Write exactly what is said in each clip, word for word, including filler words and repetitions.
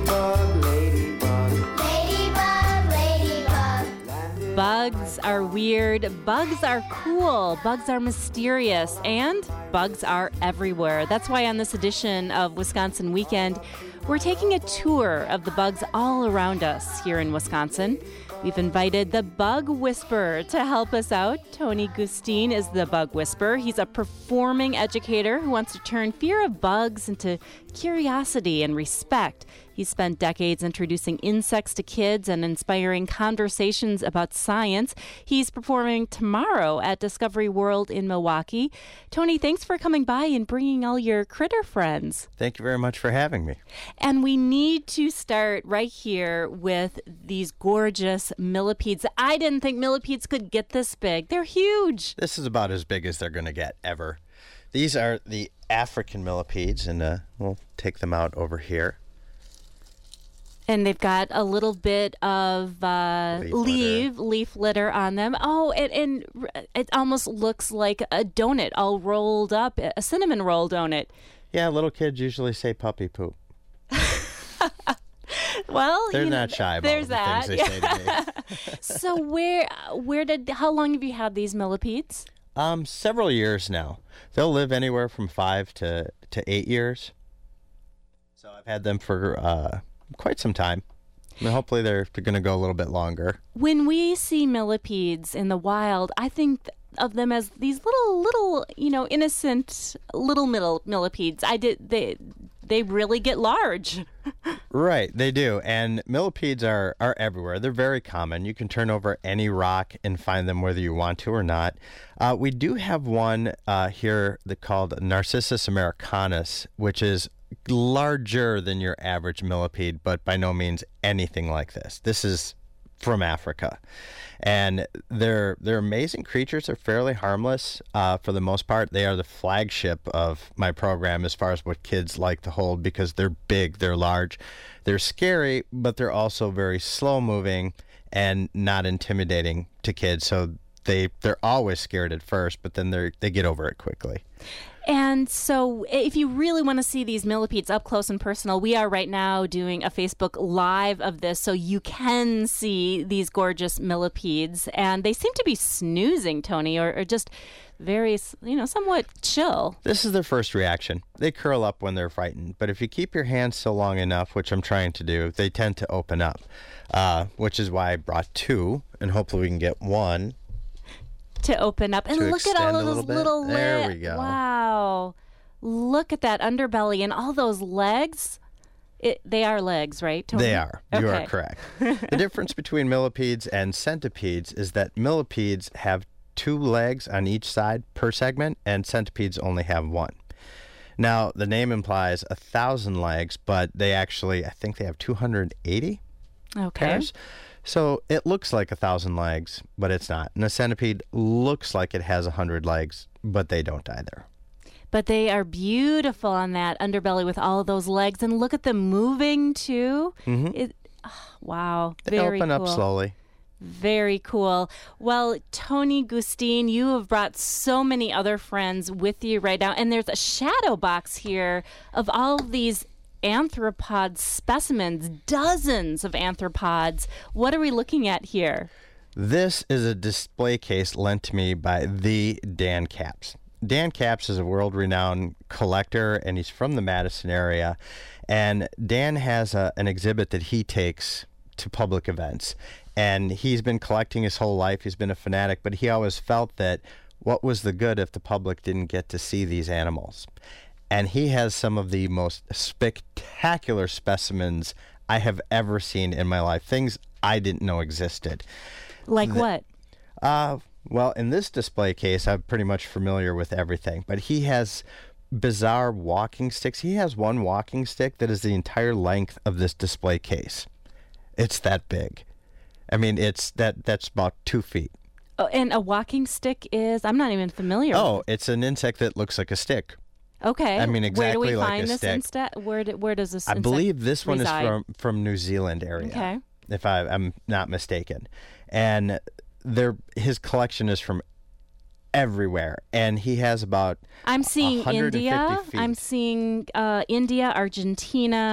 Ladybug, ladybug. Ladybug, ladybug. Bugs are weird, bugs are cool, bugs are mysterious, and bugs are everywhere. That's why on this edition of Wisconsin Weekend, we're taking a tour of the bugs all around us here in Wisconsin. We've invited the Bug Whisperer to help us out. Tony Gustine is the Bug Whisperer. He's a performing educator who wants to turn fear of bugs into curiosity and respect. He's spent decades introducing insects to kids and inspiring conversations about science. He's performing tomorrow at Discovery World in Milwaukee. Tony, thanks for coming by and bringing all your critter friends. Thank you very much for having me. And we need to start right here with these gorgeous millipedes. I didn't think millipedes could get this big. They're huge. This is about as big as they're going to get ever. These are the African millipedes, and uh, we'll take them out over here. And they've got a little bit of uh, Leaf leaf, litter. leaf litter on them. Oh, and, and it almost looks like a donut all rolled up, a cinnamon roll donut. Yeah, little kids usually say puppy poop. Well, They're you know, not shy about there's the that. things they say to me. So where, where did, how long have you had these millipedes? Um, several years now. They'll live anywhere from five to, to eight years. So I've had them for uh, quite some time. I mean, hopefully they're, they're going to go a little bit longer. When we see millipedes in the wild, I think of them as these little, little, you know, innocent little middle millipedes. I did they they really get large. Right, they do. And millipedes are, are everywhere. They're very common. You can turn over any rock and find them whether you want to or not. Uh, we do have one uh, here that called Narcissus americanus, which is larger than your average millipede, but by no means anything like this. This is from Africa. And they're they're amazing creatures. They're fairly harmless uh, for the most part. They are the flagship of my program as far as what kids like to hold because they're big, they're large, they're scary, but they're also very slow moving and not intimidating to kids. So they they're always scared at first, but then they they get over it quickly. And so if you really want to see these millipedes up close and personal, we are right now doing a Facebook Live of this, so you can see these gorgeous millipedes. And they seem to be snoozing, Tony, or, or just very, you know, somewhat chill. This is their first reaction. They curl up when they're frightened, but if you keep your hands still long enough, which I'm trying to do, they tend to open up, uh, which is why I brought two, and hopefully we can get one. To open up. And To look at all extend of a those little bit. little There le- we go. Wow. Look at that underbelly and all those legs. It, they are legs, right, Tony? They are. You Okay. are correct. The difference between millipedes and centipedes is that millipedes have two legs on each side per segment, and centipedes only have one. Now, the name implies a thousand legs, but they actually, I think they have two hundred eighty Okay. pairs. So it looks like a thousand legs, but it's not. And a centipede looks like it has a hundred legs, but they don't either. But they are beautiful on that underbelly with all of those legs. And look at them moving, too. Mhm. It, oh, wow. They Very open cool. up slowly. Very cool. Well, Tony Gustine, you have brought so many other friends with you right now. And there's a shadow box here of all of these arthropod specimens, dozens of arthropods. What are we looking at here? This is a display case lent to me by the Dan Capps. Dan Capps is a world-renowned collector, and he's from the Madison area. And Dan has a, an exhibit that he takes to public events. And he's been collecting his whole life. He's been a fanatic, but he always felt that what was the good if the public didn't get to see these animals? And he has some of the most spectacular specimens I have ever seen in my life, things I didn't know existed. Like what? Uh, well, in this display case, I'm pretty much familiar with everything, but he has bizarre walking sticks. He has one walking stick that is the entire length of this display case. It's that big. I mean, it's that that's about two feet. Oh, and a walking stick is, I'm not even familiar Oh, with it's an insect that looks like a stick. Okay. I mean, Where do we exactly like find a this stick. instead? Where, do, where does this I insect believe this one reside? is from, from New Zealand area, Okay. if I, I'm not mistaken. And there, his collection is from everywhere, and he has about I'm seeing one hundred fifty India. feet. I'm seeing uh, India, Argentina,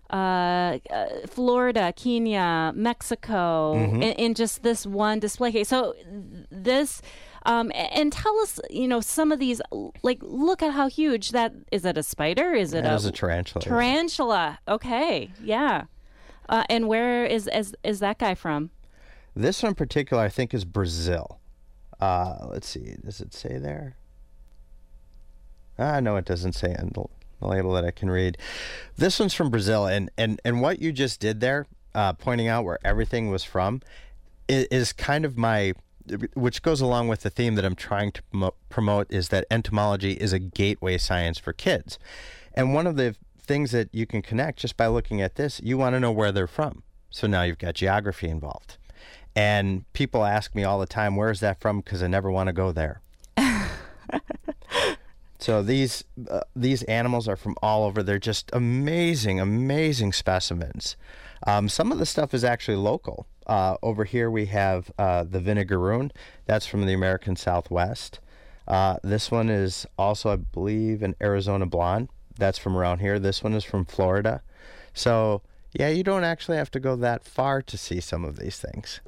uh, uh, Florida, Kenya, Mexico, Mm-hmm. in, in just this one display case. So this, um, and tell us, you know, some of these, like, look at how huge that is. It a spider? Is it That a, is a tarantula. tarantula? Okay, yeah. Uh, and where is, is is that guy from? This one in particular, I think, is Brazil. Uh, let's see. Does it say there? Ah, no, it doesn't say on the the label that I can read. This one's from Brazil, and and and what you just did there, uh, pointing out where everything was from, is, is kind of my, which goes along with the theme that I'm trying to promote, promote, is that entomology is a gateway science for kids, and one of the things that you can connect just by looking at this, you want to know where they're from. So now you've got geography involved, and people ask me all the time, "Where is that from?" Because I never want to go there. So these uh, these animals are from all over. They're just amazing, amazing specimens. Um, some of the stuff is actually local. Uh, over here we have uh, the vinegaroon. That's from the American Southwest. Uh, this one is also, I believe, an Arizona blonde. That's from around here. This one is from Florida. So, yeah, you don't actually have to go that far to see some of these things.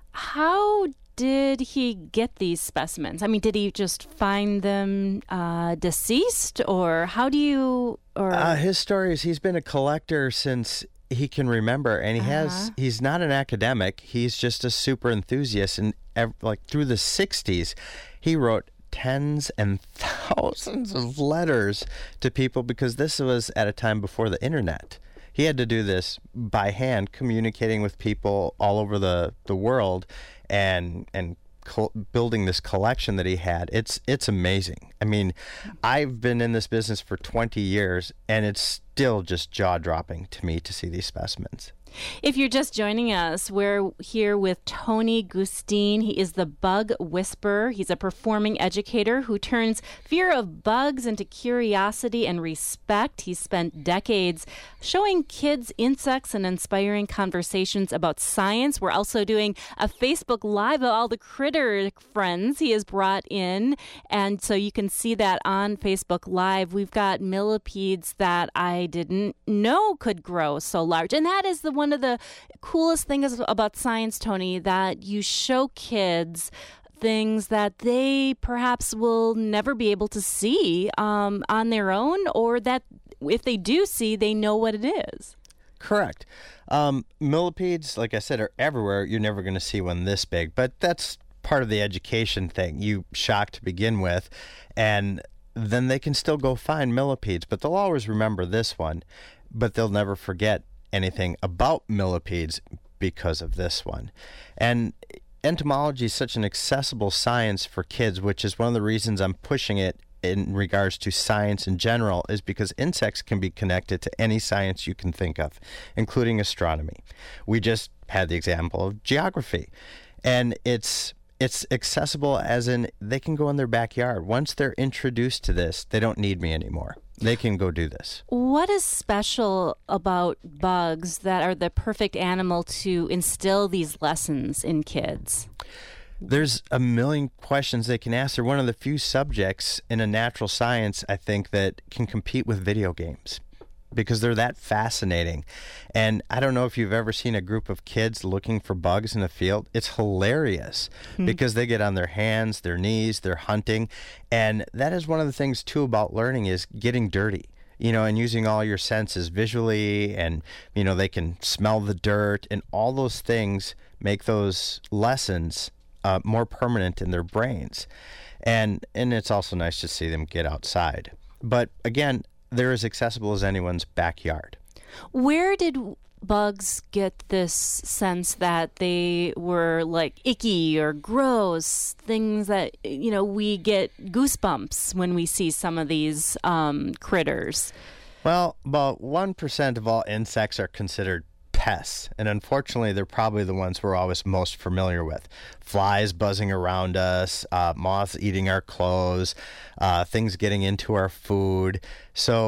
How did he get these specimens? I mean, did he just find them uh, deceased, or how do you? Or Uh, his story is he's been a collector since he can remember, and he Uh-huh. has. He's not an academic. He's just a super enthusiast, and ev- like through the sixties, he wrote tens and thousands of letters to people because this was at a time before the internet. He had to do this by hand, communicating with people all over the, the world, and and col- building this collection that he had. It's it's amazing. I mean, I've been in this business for twenty years, and it's still just jaw-dropping to me to see these specimens. If you're just joining us, we're here with Tony Gustine. He is the bug whisperer. He's a performing educator who turns fear of bugs into curiosity and respect. He's spent decades showing kids insects and inspiring conversations about science. We're also doing a Facebook Live of all the critter friends he has brought in, and so you can see that on Facebook Live. We've got millipedes that I didn't know could grow so large, and that is the one One of the coolest things about science, Tony, that you show kids things that they perhaps will never be able to see um, on their own, or that if they do see, they know what it is. Correct. Um, millipedes, like I said, are everywhere. You're never going to see one this big, but that's part of the education thing. You shock to begin with, and then they can still go find millipedes, but they'll always remember this one, but they'll never forget anything about millipedes because of this one. And entomology is such an accessible science for kids, which is one of the reasons I'm pushing it in regards to science in general, is because insects can be connected to any science you can think of, including astronomy. We just had the example of geography, and it's it's accessible as in they can go in their backyard. Once they're introduced to this, they don't need me anymore. They can go do this. What is special about bugs that are the perfect animal to instill these lessons in kids? There's a million questions they can ask. They're one of the few subjects in a natural science, I think, that can compete with video games because they're that fascinating. And I don't know if you've ever seen a group of kids looking for bugs in a field. It's hilarious mm-hmm. because they get on their hands, their knees, they're hunting. And that is one of the things, too, about learning is getting dirty, you know, and using all your senses visually. And, you know, they can smell the dirt, and all those things make those lessons uh, more permanent in their brains. And, and it's also nice to see them get outside. But again, they're as accessible as anyone's backyard. Where did bugs get this sense that they were like icky or gross, things that, you know, we get goosebumps when we see some of these um, critters? Well, about one percent of all insects are considered pests, and unfortunately they're probably the ones we're always most familiar with. Flies buzzing around us, uh, moths eating our clothes, uh, things getting into our food. So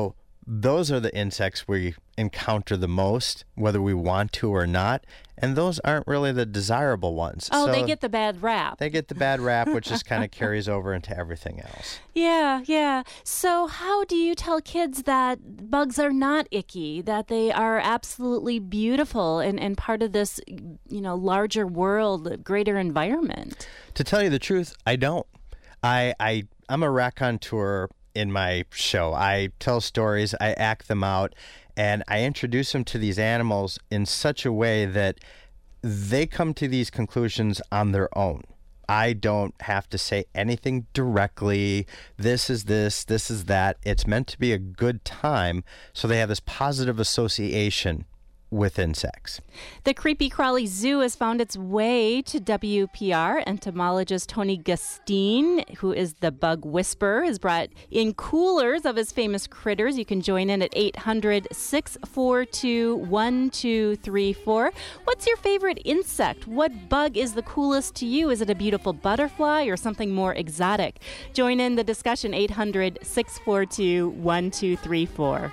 those are the insects we encounter the most, whether we want to or not, and those aren't really the desirable ones. Oh, so they get the bad rap. They get the bad rap, which just kind of carries over into everything else. Yeah, yeah. So how do you tell kids that bugs are not icky, that they are absolutely beautiful and, and part of this, you know, larger world, greater environment? To tell you the truth, I don't. I, I, I'm a raconteur in my show. I tell stories, I act them out, and I introduce them to these animals in such a way that they come to these conclusions on their own. I don't have to say anything directly. This is this, this is that. It's meant to be a good time, so they have this positive association with insects. The Creepy Crawly Zoo has found its way to W P R. Entomologist Tony Gustine, who is the bug whisperer, has brought in coolers of his famous critters. You can join in at eight hundred, six four two, one two three four. What's your favorite insect? What bug is the coolest to you? Is it a beautiful butterfly or something more exotic? Join in the discussion, eight hundred, six four two, one two three four.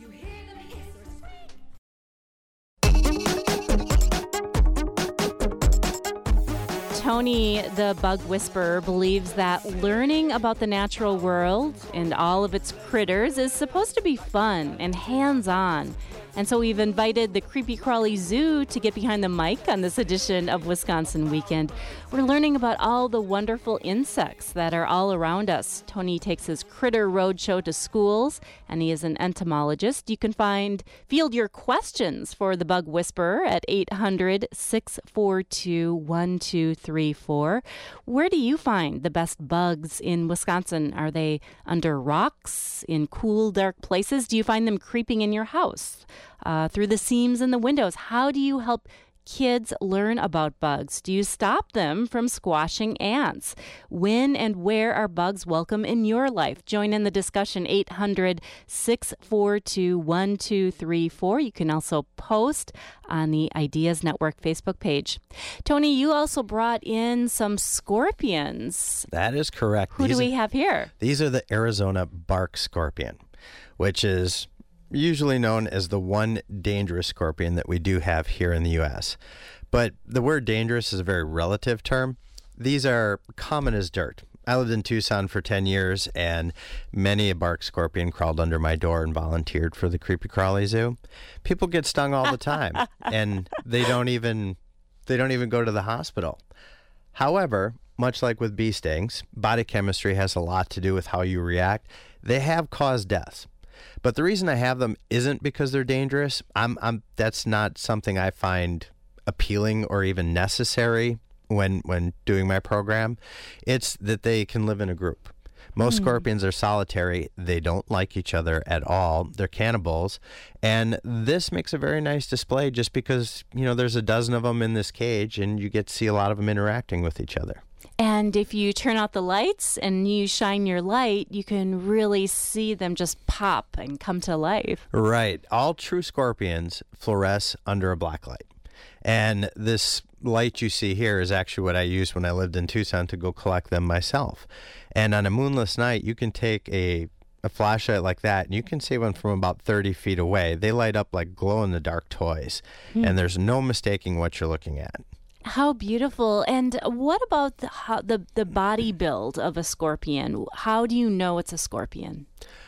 Tony, the bug whisperer, believes that learning about the natural world and all of its critters is supposed to be fun and hands-on. And so we've invited the Creepy Crawly Zoo to get behind the mic on this edition of Wisconsin Weekend. We're learning about all the wonderful insects that are all around us. Tony takes his Critter Roadshow to schools, and he is an entomologist. You can find field your questions for the bug whisperer at eight hundred, six four two, one two three four. Where do you find the best bugs in Wisconsin? Are they under rocks, in cool, dark places? Do you find them creeping in your house? Uh, through the seams in the windows? How do you help kids learn about bugs? Do you stop them from squashing ants? When and where are bugs welcome in your life? Join in the discussion, eight hundred, six four two, one two three four. You can also post on the Ideas Network Facebook page. Tony, you also brought in some scorpions. That is correct. Who These do we are, have here? These are the Arizona bark scorpion, which is usually known as the one dangerous scorpion that we do have here in the U S. But the word dangerous is a very relative term. These are common as dirt. I lived in Tucson for ten years, and many a bark scorpion crawled under my door and volunteered for the Creepy Crawly Zoo. People get stung all the time, and they don't even they don't even go to the hospital. However, much like with bee stings, body chemistry has a lot to do with how you react. They have caused deaths. But the reason I have them isn't because they're dangerous. I'm, I'm, that's not something I find appealing or even necessary when when doing my program. It's that they can live in a group. Most mm. scorpions are solitary. They don't like each other at all. They're cannibals. And this makes a very nice display just because, you know, there's a dozen of them in this cage and you get to see a lot of them interacting with each other. And if you turn out the lights and you shine your light, you can really see them just pop and come to life. Right. All true scorpions fluoresce under a black light. And this light you see here is actually what I used when I lived in Tucson to go collect them myself. And on a moonless night, you can take a, a flashlight like that, and you can see one from about thirty feet away. They light up like glow-in-the-dark toys, hmm. and there's no mistaking what you're looking at. How beautiful. And what about the, how, the the body build of a scorpion? How do you know it's a scorpion?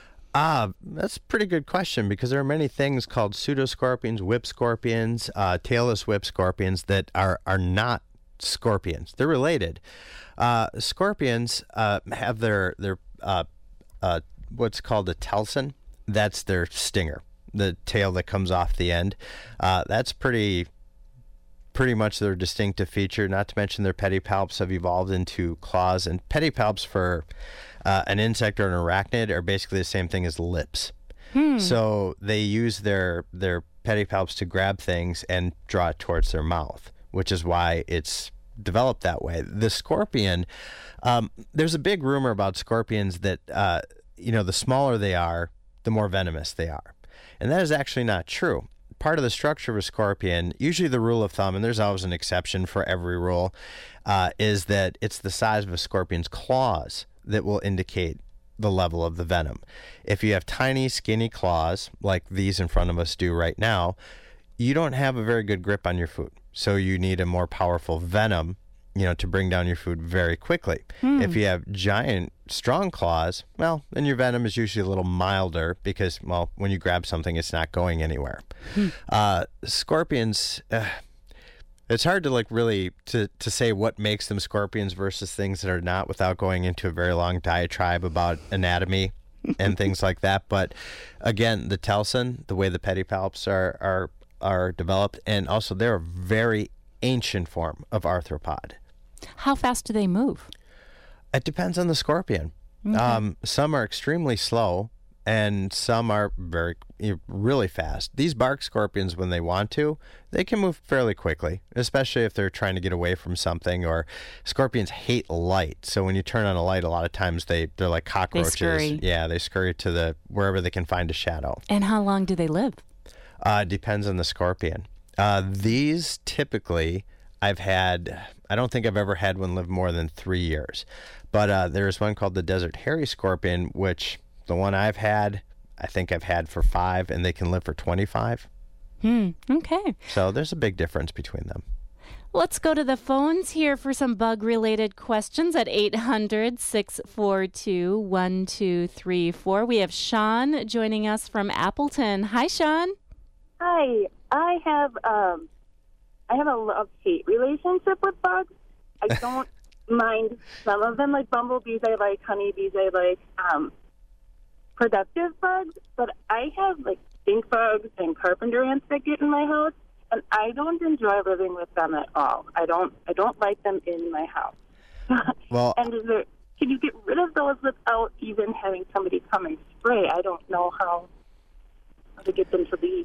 Ah, that's a pretty good question, because there are many things called pseudoscorpions, whip scorpions, uh, tailless whip scorpions that are, are not scorpions. They're related. Uh, scorpions uh, have their, their uh, uh, what's called a telson. That's their stinger, the tail that comes off the end. Uh, that's pretty... pretty much their distinctive feature, not to mention their pedipalps have evolved into claws. And pedipalps for uh, an insect or an arachnid are basically the same thing as lips. Hmm. So they use their, their pedipalps to grab things and draw it towards their mouth, which is why it's developed that way. The scorpion, um, there's a big rumor about scorpions that, uh, you know, the smaller they are, the more venomous they are. And that is actually not true. Part of the structure of a scorpion, usually the rule of thumb, and there's always an exception for every rule, uh, is that it's the size of a scorpion's claws that will indicate the level of the venom. If you have tiny, skinny claws, like these in front of us do right now, you don't have a very good grip on your food. So you need a more powerful venom, you know, to bring down your food very quickly. Hmm. If you have giant, strong claws, well, then your venom is usually a little milder because, well, when you grab something, it's not going anywhere. Hmm. Uh, scorpions, uh, it's hard to like really to, to say what makes them scorpions versus things that are not without going into a very long diatribe about anatomy and things like that. But again, the telson, the way the pedipalps are, are, are developed, and also they're a very ancient form of arthropod. How fast do they move? It depends on the scorpion. Okay. Um, some are extremely slow, and some are very, really fast. These bark scorpions, when they want to, they can move fairly quickly, especially if they're trying to get away from something. Or scorpions hate light, so when you turn on a light, a lot of times they they're like cockroaches. They scurry. Yeah, they scurry to the wherever they can find a shadow. And how long do they live? Uh, depends on the scorpion. Uh, these typically, I've had, I don't think I've ever had one live more than three years. But uh, there's one called the desert hairy scorpion, which the one I've had, I think I've had for five, and they can live for twenty-five. Hmm, okay. So there's a big difference between them. Let's go to the phones here for some bug-related questions at eight hundred, six four two, one two three four. We have Sean joining us from Appleton. Hi, Sean. Hi. I have um, I have a love-hate relationship with bugs. I don't mind some of them, like bumblebees I like, honeybees I like, um, productive bugs, but I have like stink bugs and carpenter ants that get in my house, and I don't enjoy living with them at all. I don't I don't like them in my house. Well, and is there, can you get rid of those without even having somebody come and spray? I don't know how, how to get them to leave.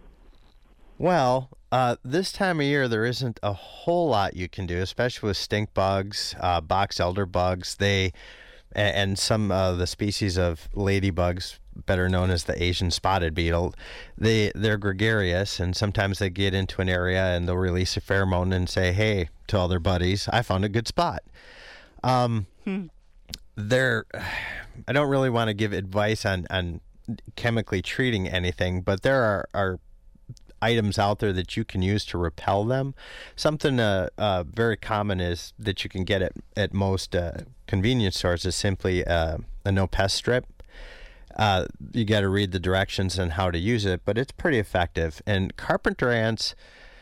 Well, uh, this time of year, there isn't a whole lot you can do, especially with stink bugs, uh, box elder bugs, they, and, and some of uh, the species of ladybugs, better known as the Asian spotted beetle. They, they're gregarious, and sometimes they get into an area and they'll release a pheromone and say, hey, to all their buddies, I found a good spot. Um, hmm. They're, I don't really want to give advice on, on chemically treating anything, but there are, are items out there that you can use to repel them. Something uh, uh, very common is that you can get at, at most uh, convenience stores is simply uh, a no-pest strip. Uh, you got to read the directions on how to use it, but it's pretty effective. And carpenter ants,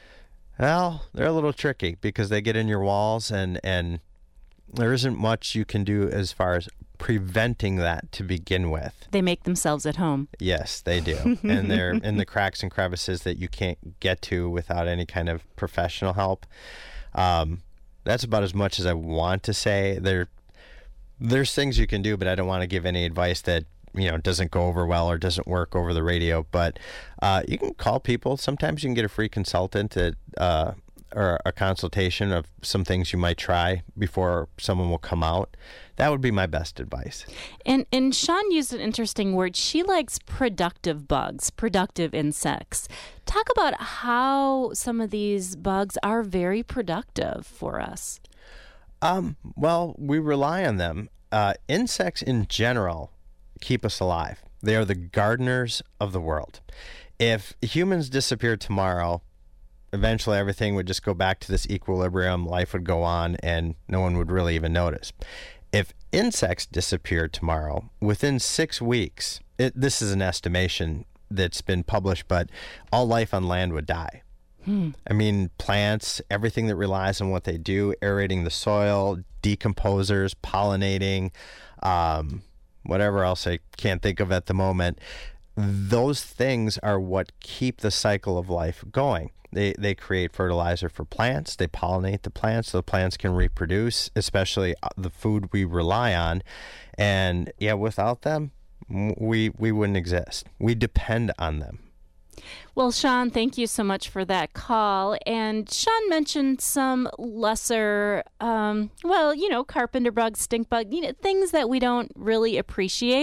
well, they're a little tricky because they get in your walls, and, and there isn't much you can do as far as preventing that to begin with. They make themselves at home. Yes, they do. And they're in the cracks and crevices that you can't get to without any kind of professional help. Um, that's about as much as I want to say. There, there's things you can do, but I don't want to give any advice that, you know, doesn't go over well or doesn't work over the radio. But uh, you can call people. Sometimes you can get a free consultant at, uh, or a consultation of some things you might try before someone will come out. That would be my best advice. And and Sean used an interesting word. She likes productive bugs, productive insects. Talk about how some of these bugs are very productive for us. Um, well, we rely on them. Uh, insects in general keep us alive. They are the gardeners of the world. If humans disappeared tomorrow, eventually everything would just go back to this equilibrium, life would go on, and no one would really even notice. If insects disappeared tomorrow, within six weeks, it, this is an estimation that's been published, but all life on land would die. Hmm. I mean, plants, everything that relies on what they do, aerating the soil, decomposers, pollinating, um, whatever else I can't think of at the moment, those things are what keep the cycle of life going. They they create fertilizer for plants. They pollinate the plants so the plants can reproduce, especially the food we rely on. And yeah, without them, we we wouldn't exist. We depend on them. Well, Sean, thank you so much for that call. And Sean mentioned some lesser, um, well, you know, carpenter bug, stink bug, you know, things that we don't really appreciate.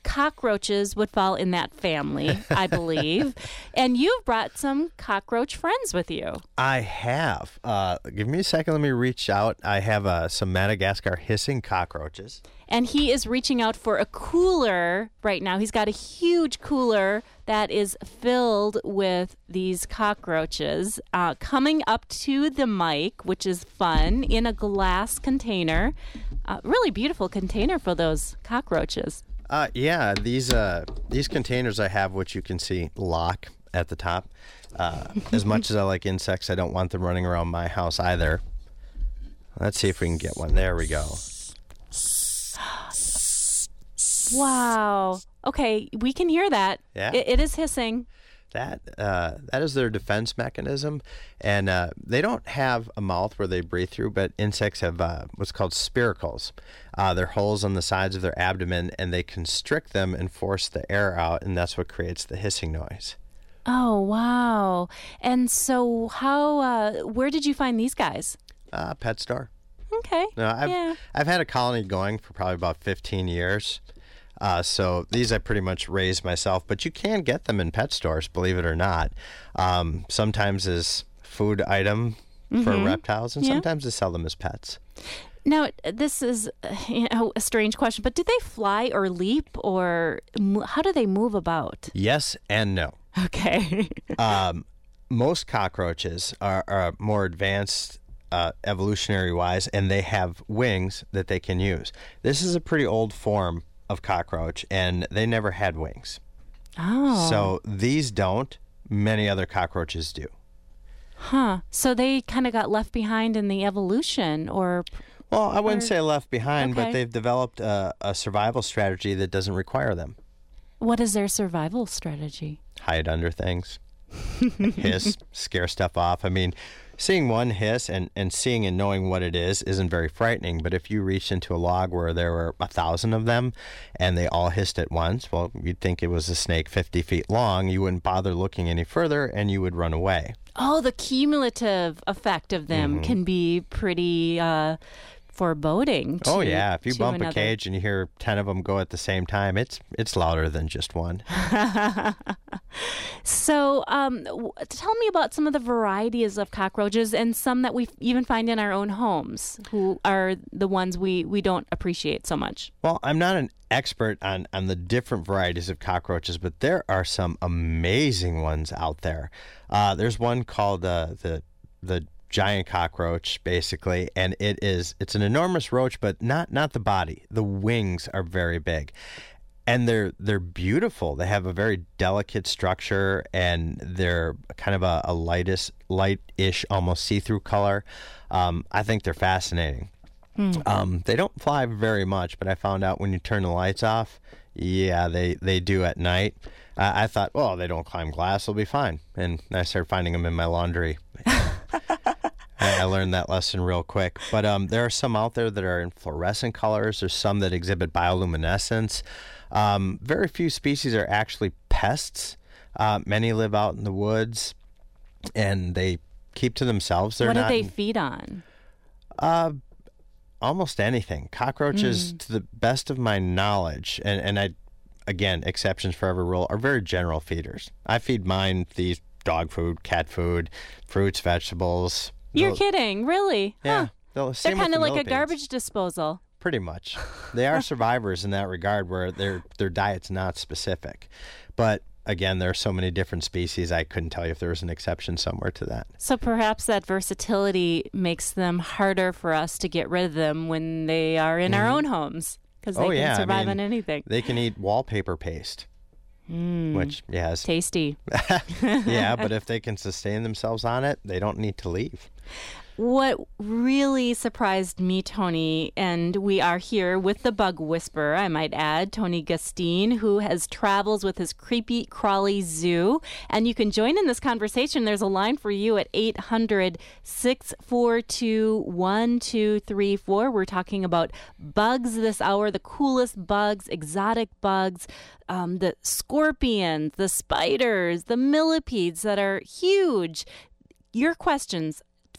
cockroaches would fall in that family, I believe. And you've brought some cockroach friends with you. I have. Uh, give me a second. Let me reach out. I have uh, some Madagascar hissing cockroaches. And he is reaching out for a cooler right now. He's got a huge cooler that is filled with these cockroaches uh, coming up to the mic, which is fun, in a glass container. Uh, really beautiful container for those cockroaches. Uh, yeah, these uh, these containers I have, which you can see lock at the top. Uh, as much as I like insects, I don't want them running around my house either. Let's see if we can get one. There we go. Wow. Okay, we can hear that. Yeah. It, it is hissing. That uh, that is their defense mechanism, and uh, they don't have a mouth where they breathe through, but insects have uh, what's called spiracles. Uh, they're holes on the sides of their abdomen, and they constrict them and force the air out, and that's what creates the hissing noise. Oh, wow. And so how, uh, where did you find these guys? Uh, pet store. Okay. No, I've yeah. I've had a colony going for probably about fifteen years. Uh, so these I pretty much raised myself, but you can get them in pet stores, believe it or not. Um, sometimes as food item for Mm-hmm. reptiles, and Yeah. sometimes they sell them as pets. Now, this is uh, you know, a strange question, but do they fly or leap, or mo- how do they move about? Yes and no. Okay. Um, most cockroaches are, are more advanced uh, evolutionary-wise, and they have wings that they can use. This is a pretty old form of cockroach, and they never had wings. Oh. So these don't. Many other cockroaches do. Huh. So they kind of got left behind in the evolution, or... Well, I wouldn't Or- say left behind, Okay. but they've developed a, a survival strategy that doesn't require them. What is their survival strategy? Hide under things, hiss, scare stuff off. I mean, seeing one hiss and, and seeing and knowing what it is isn't very frightening. But if you reached into a log where there were a thousand of them and they all hissed at once, well, you'd think it was a snake fifty feet long. You wouldn't bother looking any further and you would run away. Oh, the cumulative effect of them Mm-hmm. can be pretty uh, foreboding. To, Oh, yeah. If you to bump another. a cage and you hear ten of them go at the same time, it's it's louder than just one. So, um, w- tell me about some of the varieties of cockroaches and some that we even find in our own homes, who are the ones we, we don't appreciate so much. Well, I'm not an expert on, on the different varieties of cockroaches, but there are some amazing ones out there. Uh, there's one called uh, the the giant cockroach, basically, and it is it's an enormous roach, but not not the body. The wings are very big, and they're they're beautiful. They have a very delicate structure, and they're kind of a, a lightest light-ish, almost see-through color. Um, I think they're fascinating. Um, they don't fly very much, but I found out when you turn the lights off, yeah, they, they do at night. Uh, I thought, well, they don't climb glass, they'll be fine. And I started finding them in my laundry. I, I learned that lesson real quick. But um, there are some out there that are in fluorescent colors. There's some that exhibit bioluminescence. Um, very few species are actually pests. Uh, many live out in the woods, and they keep to themselves. They're what do not they feed on? Uh, almost anything. Cockroaches, to the best of my knowledge, and, and I, again, exceptions for every rule, are very general feeders. I feed mine these dog food, cat food, fruits, vegetables. You're They'll- kidding, really? Yeah. Huh. They'll, They're same with kind the of like a millipedes. garbage disposal. Pretty much. They are survivors in that regard, where their their diet's not specific. But again, there are so many different species, I couldn't tell you if there was an exception somewhere to that. So perhaps that versatility makes them harder for us to get rid of them when they are in our own homes, because they Oh, can yeah, I survive mean, on anything. They can eat wallpaper paste, which, yeah, is Tasty. yeah, but if they can sustain themselves on it, they don't need to leave. What really surprised me, Tony, and we are here with the Bug Whisperer, I might add, Tony Gustine, who has travels with his Creepy Crawly Zoo. And you can join in this conversation. There's a line for you at eight hundred, six four two, one two three four. We're talking about bugs this hour, the coolest bugs, exotic bugs, um, the scorpions, the spiders, the millipedes that are huge. Your questions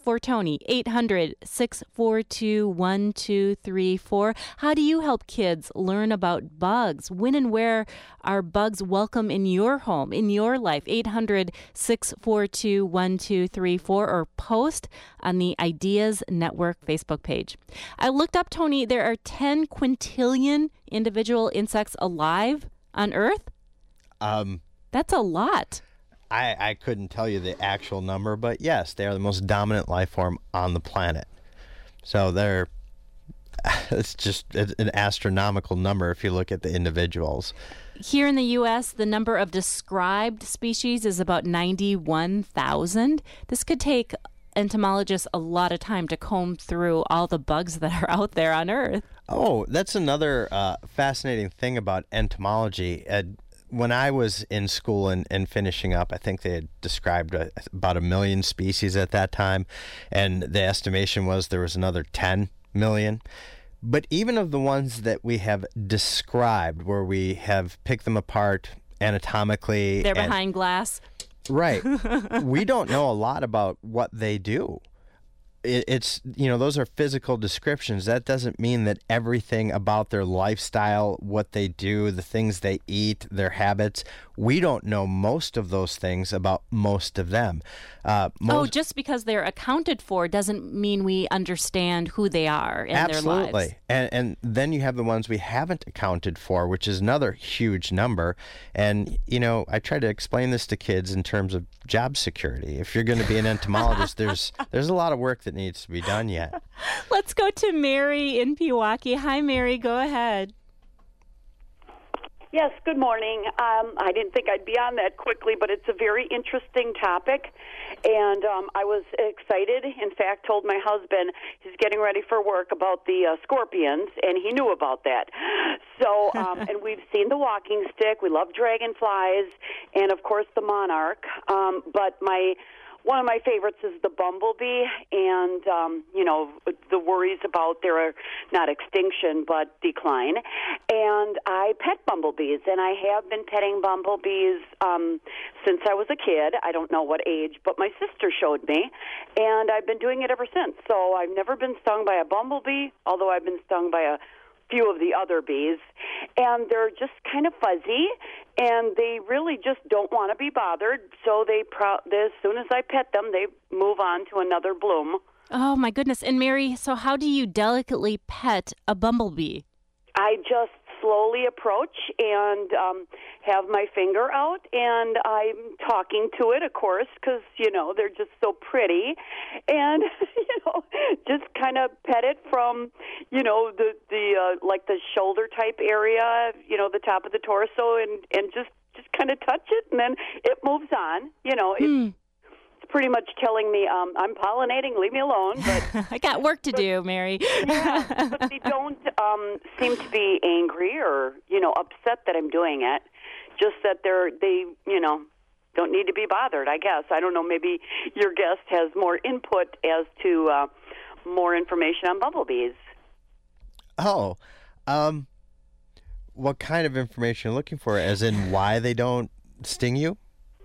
for Tony, eight hundred, six four two, one two three four. How do you help kids learn about bugs? When and where are bugs welcome in your home, in your life? eight hundred, six four two, one two three four, or post on the Ideas Network Facebook page. I looked up, Tony, there are ten quintillion individual insects alive on Earth. Um, That's a lot. I, I couldn't tell you the actual number, but yes, they are the most dominant life form on the planet. So they're, it's just an astronomical number if you look at the individuals. Here in the U S, the number of described species is about ninety-one thousand. This could take entomologists a lot of time to comb through all the bugs that are out there on Earth. Oh, that's another uh, fascinating thing about entomology. Uh, when I was in school and, and finishing up, I think they had described uh, about a million species at that time, and the estimation was there was another ten million. But even of the ones that we have described, where we have picked them apart anatomically. They're and, behind glass. Right. We don't know a lot about what they do. It, it's, you know, those are physical descriptions. That doesn't mean that everything about their lifestyle, what they do, the things they eat, their habits, we don't know most of those things about most of them. Uh, most, oh, just because they're accounted for doesn't mean we understand who they are in their lives. Absolutely. And, and then you have the ones we haven't accounted for, which is another huge number. And, you know, I try to explain this to kids in terms of job security. If you're going to be an entomologist, there's there's a lot of work that needs to be done yet. Let's go to Mary in Pewaukee. Hi, Mary. Go ahead. Yes, good morning. Um, I didn't think I'd be on that quickly, but it's a very interesting topic, and um, I was excited. In fact, told my husband he's getting ready for work about the uh, scorpions, and he knew about that. So, um, and we've seen the walking stick. We love dragonflies, and of course the monarch. Um, but my One of my favorites is the bumblebee, and, um, you know, the worries about their, not extinction, but decline. And I pet bumblebees, and I have been petting bumblebees um, since I was a kid. I don't know what age, but my sister showed me, and I've been doing it ever since. So I've never been stung by a bumblebee, although I've been stung by a few of the other bees, and they're just kind of fuzzy, and they really just don't want to be bothered, so they, pro- as soon as I pet them, they move on to another bloom. Oh, my goodness. And Mary, so how do you delicately pet a bumblebee? I just slowly approach and um, have my finger out, and I'm talking to it, of course, because, you know, they're just so pretty, and, you know, just kind of pet it from, you know, the, the uh, like the shoulder type area, you know, the top of the torso, and, and just, just kind of touch it, and then it moves on, you know, it, Hmm. pretty much telling me um, I'm pollinating, leave me alone. But I got work to do, Mary. yeah, but they don't um, seem to be angry or, you know, upset that I'm doing it. Just that they're, they, you know, don't need to be bothered, I guess. I don't know, maybe your guest has more input as to uh, more information on bumblebees. Oh, um, what kind of information are you looking for, as in why they don't sting you?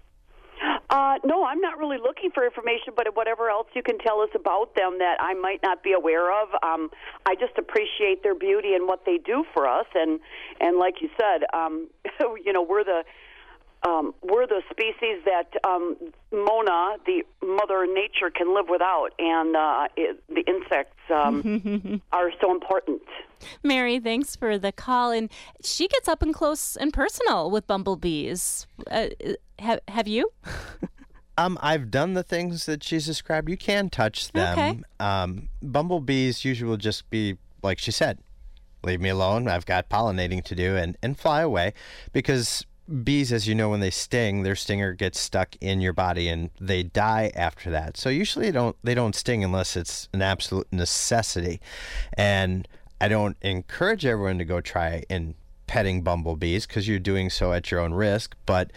Uh, no, I'm not really looking for information, but whatever else you can tell us about them that I might not be aware of. Um, I just appreciate their beauty and what they do for us, and and like you said, um, you know, we're the um, we're the species that um, Mona, the Mother Nature, can live without, and uh, it, the insects um, are so important. Mary, thanks for the call. And she gets up and close and personal with bumblebees. Uh, have, have you? Um, I've done the things that she's described. You can touch them. Okay. Um, bumblebees usually will just be, like she said, leave me alone. I've got pollinating to do, and, and fly away. Because bees, as you know, when they sting, their stinger gets stuck in your body and they die after that. So usually they don't, they don't sting unless it's an absolute necessity. And I don't encourage everyone to go try in petting bumblebees because you're doing so at your own risk. But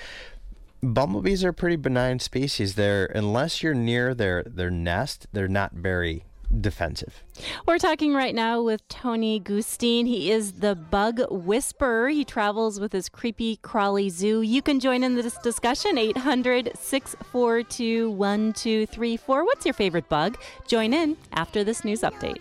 bumblebees are a pretty benign species. They're, unless you're near their, their nest, they're not very defensive. We're talking right now with Tony Gustine. He is the bug whisperer. He travels with his creepy crawly zoo. You can join in this discussion, eight hundred, six four two, one two three four. What's your favorite bug? Join in after this news update.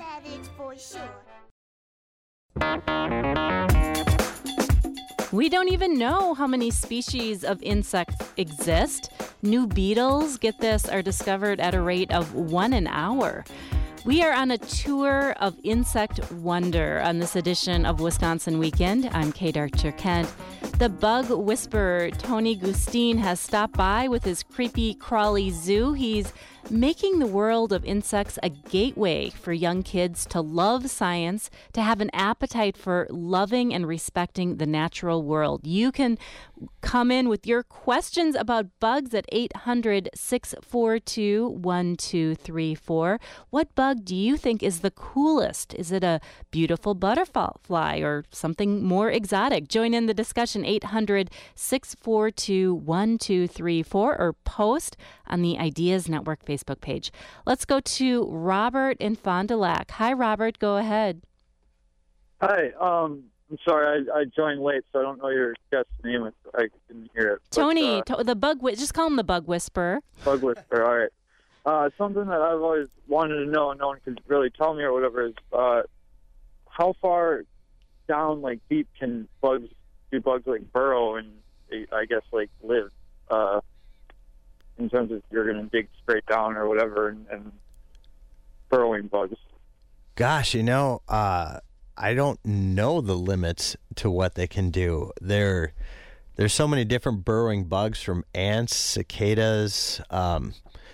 We don't even know how many species of insects exist. New beetles, get this, are discovered at a rate of one an hour. We are on a tour of insect wonder on this edition of Wisconsin Weekend. I'm Kate Archer-Kent. The bug whisperer, Tony Gustine, has stopped by with his creepy crawly zoo. He's making the world of insects a gateway for young kids to love science, to have an appetite for loving and respecting the natural world. You can come in with your questions about bugs at eight hundred, six four two, one two three four. What bug do you think is the coolest? Is it a beautiful butterfly or something more exotic? Join in the discussion, eight hundred, six four two, one two three four, or post on the Ideas Network Facebook page. Let's go to Robert in Fond du Lac. Hi, Robert. Go ahead. Hi. Um, I'm sorry. I, I joined late, so I don't know your guest's name. I didn't hear it. But, Tony, uh, to- the bug. Whi- just call him the bug whisperer. Bug whisperer. All right. Uh, something that I've always wanted to know, and no one could really tell me or whatever, is uh, how far down, like deep, can bugs do bugs like burrow and I guess like live? Uh, in terms of if you're going to dig straight down or whatever and, and burrowing bugs. Gosh, you know, uh, I don't know the limits to what they can do. There, there's so many different burrowing bugs, from ants, cicadas, um,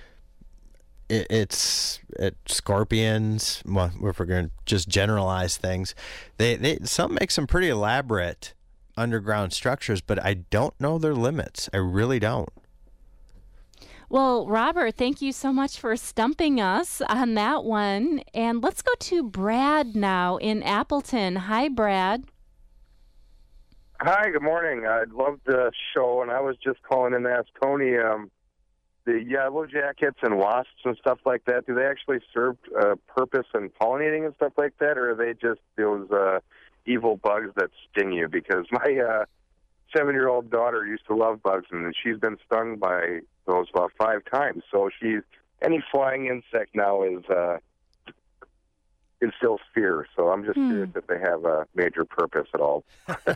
it, it's it, scorpions. Well, if we're going to just generalize things, they, they some make some pretty elaborate underground structures, but I don't know their limits. I really don't. Well, Robert, thank you so much for stumping us on that one. And let's go to Brad now in Appleton. Hi, Brad. Hi, good morning. I love the show, and I was just calling in to ask Tony, um, the yellow jackets and wasps and stuff like that, do they actually serve a purpose in pollinating and stuff like that, or are they just those uh, evil bugs that sting you? Because my uh, seven-year-old daughter used to love bugs, and she's been stung by those about five times. So she's any flying insect now is uh, instills fear. So I'm just hmm. curious if they have a major purpose at all.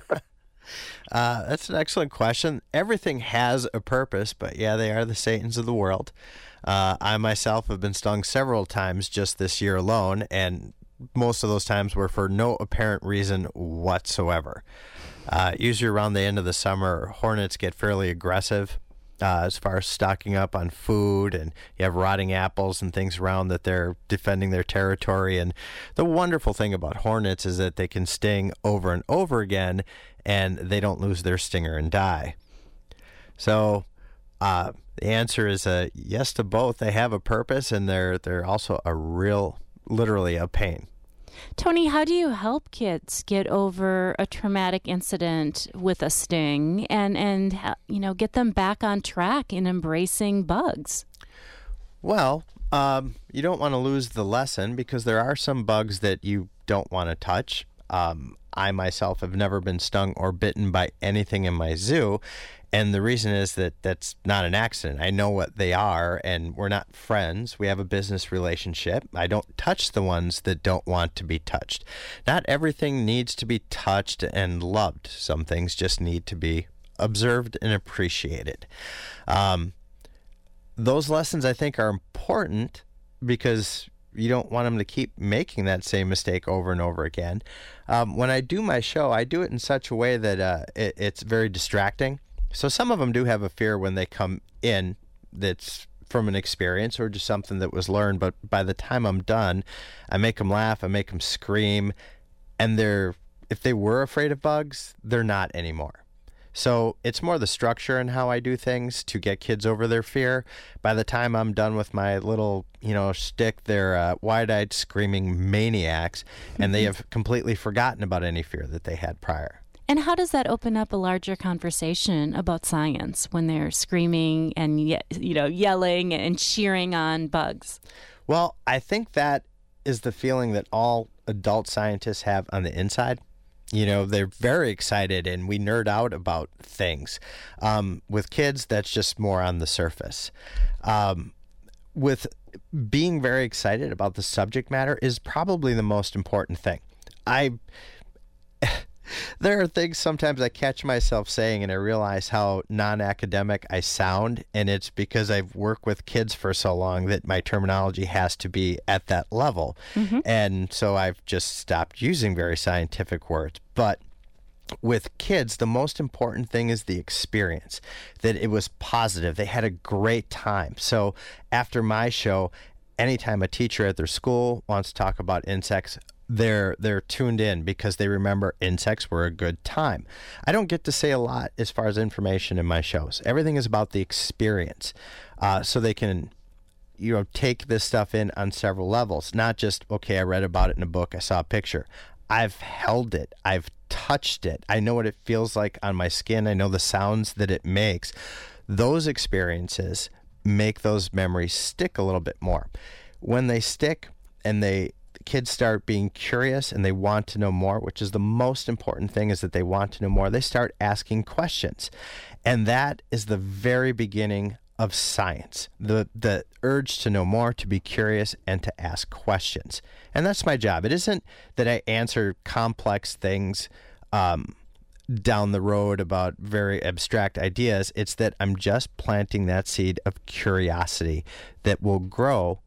Uh, that's an excellent question. Everything has a purpose, but yeah, they are the Satans of the world. Uh, I myself have been stung several times just this year alone, and most of those times were for no apparent reason whatsoever. Uh, usually around the end of the summer, hornets get fairly aggressive uh, as far as stocking up on food, and you have rotting apples and things around that they're defending their territory. And the wonderful thing about hornets is that they can sting over and over again, and they don't lose their stinger and die. So uh, the answer is a yes to both. They have a purpose, and they're they're also a real, literally a pain. Tony, how do you help kids get over a traumatic incident with a sting and, and you know, get them back on track in embracing bugs? Well, um, you don't want to lose the lesson, because there are some bugs that you don't want to touch. Um, I myself have never been stung or bitten by anything in my zoo. And the reason is that that's not an accident. I know what they are, and we're not friends. We have a business relationship. I don't touch the ones that don't want to be touched. Not everything needs to be touched and loved. Some things just need to be observed and appreciated. Um, those lessons, I think, are important because you don't want them to keep making that same mistake over and over again. Um, when I do my show, I do it in such a way that uh, it, it's very distracting. So some of them do have a fear when they come in that's from an experience or just something that was learned. But by the time I'm done, I make them laugh, I make them scream, and they're, if they were afraid of bugs, they're not anymore. So it's more the structure and how I do things to get kids over their fear. By the time I'm done with my little, you know, shtick, they're uh, wide-eyed screaming maniacs, and they have completely forgotten about any fear that they had prior. And how does that open up a larger conversation about science when they're screaming and ye- you know yelling and cheering on bugs? Well, I think that is the feeling that all adult scientists have on the inside. You know, they're very excited and we nerd out about things. Um, with kids, that's just more on the surface. Um, with being very excited about the subject matter is probably the most important thing. I... There are things sometimes I catch myself saying and I realize how non-academic I sound, and it's because I've worked with kids for so long that my terminology has to be at that level. Mm-hmm. And so I've just stopped using very scientific words. But with kids, the most important thing is the experience, that it was positive. They had a great time. So after my show, anytime a teacher at their school wants to talk about insects, they're they're tuned in because they remember insects were a good time. I don't get to say a lot as far as information in my shows. Everything is about the experience, uh, so they can, you know, take this stuff in on several levels. Not just, okay, I read about it in a book, I saw a picture. I've held it, I've touched it, I know what it feels like on my skin, I know the sounds that it makes. Those experiences make those memories stick a little bit more. When they stick and they kids start being curious and they want to know more, which is the most important thing, is that they want to know more. They start asking questions. And that is the very beginning of science, the the urge to know more, to be curious, and to ask questions. And that's my job. It isn't that I answer complex things um, down the road about very abstract ideas. It's that I'm just planting that seed of curiosity that will grow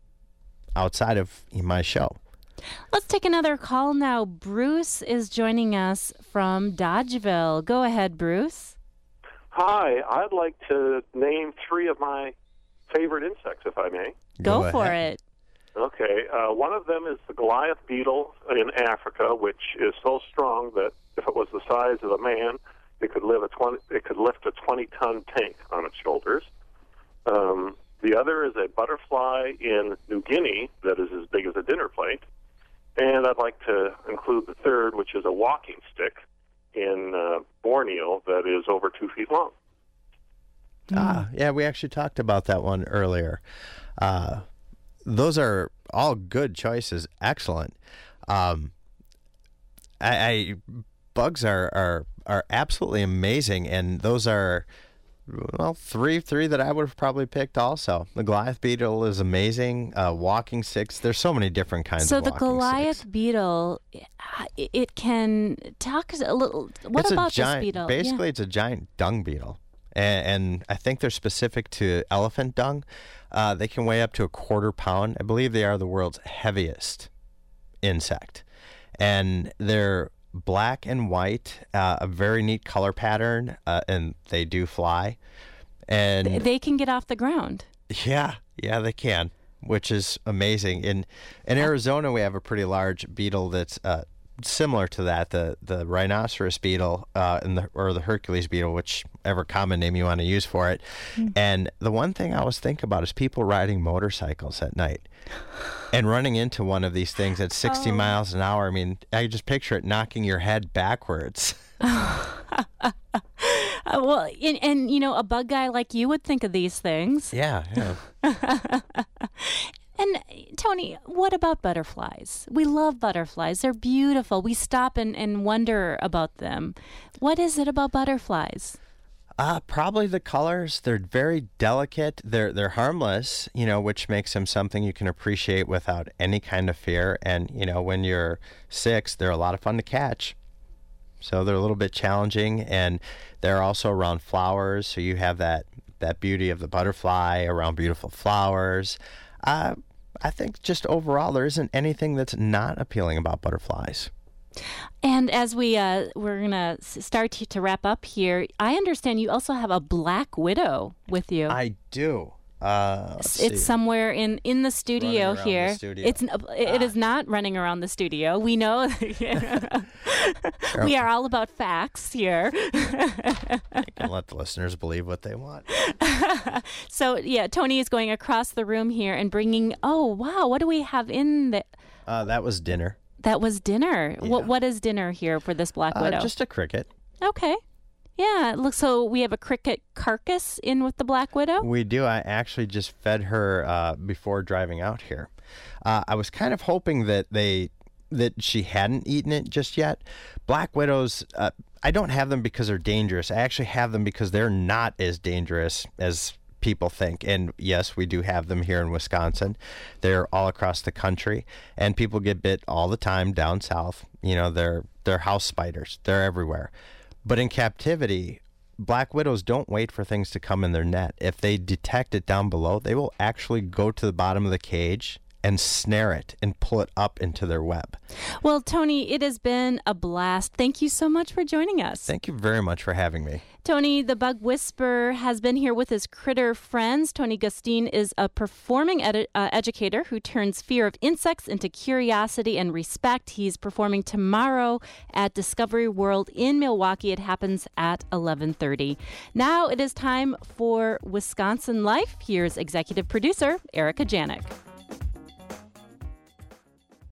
outside of my show. Let's take another call now. Bruce is joining us from Dodgeville. Go ahead, Bruce. Hi, I'd like to name three of my favorite insects, if I may. Go, Go for ahead. it. Okay, uh, one of them is the Goliath beetle in Africa, which is so strong that if it was the size of a man, it could live a twenty. It could lift a twenty-ton tank on its shoulders. Um, the other is a butterfly in New Guinea that is as big as a dinner plate, and I'd like to include the third, which is a walking stick in uh, Borneo that is over two feet long. Ah, yeah, we actually talked about that one earlier. Uh, those are all good choices. Excellent. Um, I, I bugs are, are are absolutely amazing, and those are well three three that I would have probably picked also. The Goliath beetle is amazing. Uh, walking sticks. There's so many different kinds So of the walking Goliath sticks. beetle, it can talk a little. What It's about a giant, this beetle? Basically, it's a giant dung beetle. And, and I think they're specific to elephant dung. Uh, they can weigh up to a quarter pound. I believe they are the world's heaviest insect. And they're black and white, uh, a very neat color pattern, uh, and they do fly. And Yeah. They can get off the ground. yeah, yeah, they can, which is amazing. In in Arizona, we have a pretty large beetle that's uh, similar to that, the the rhinoceros beetle, uh, and the or the Hercules beetle, whichever common name you want to use for it. Mm. And the one thing I always think about is people riding motorcycles at night and running into one of these things at sixty Oh. miles an hour. I mean, I just picture it knocking your head backwards. Uh, well, and, and, you know, a bug guy like you would think of these things. Yeah, yeah. And Tony, what about butterflies? We love butterflies. They're beautiful. We stop and, and wonder about them. What is it about butterflies? Uh, probably the colors. They're very delicate. They're they're harmless, you know, which makes them something you can appreciate without any kind of fear. And, you know, when you're six, they're a lot of fun to catch. So they're a little bit challenging, and they're also around flowers. So you have that, that beauty of the butterfly around beautiful flowers. Uh, I think just overall, there isn't anything that's not appealing about butterflies. And as we uh, we're gonna start to wrap up here, I understand you also have a black widow with you. I do. Uh, let's it's see. somewhere in, in the studio Running around here. the studio. It's it is not running around the studio. We know we are all about facts here. You can let the listeners believe what they want. So yeah, Tony is going across the room here and bringing. Oh wow, what do we have in the? Uh, that was dinner. That was dinner. Yeah. What what is dinner here for this black Uh, widow? just a cricket. Okay. Yeah, it looks so we have a cricket carcass in with the black widow. We do. I actually just fed her uh, before driving out here. Uh, I was kind of hoping that they that she hadn't eaten it just yet. Black widows, uh, I don't have them because they're dangerous. I actually have them because they're not as dangerous as people think. And yes, we do have them here in Wisconsin. They're all across the country, and people get bit all the time down south. You know, they're they're house spiders. They're everywhere. But in captivity, black widows don't wait for things to come in their net. If they detect it down below, they will actually go to the bottom of the cage and snare it and pull it up into their web. Well, Tony, it has been a blast. Thank you so much for joining us. Thank you very much for having me. Tony, the Bug Whisperer, has been here with his critter friends. Tony Gustine is a performing ed- uh, educator who turns fear of insects into curiosity and respect. He's performing tomorrow at Discovery World in Milwaukee. It happens at eleven thirty. Now it is time for Wisconsin Life. Here's executive producer Erica Janik.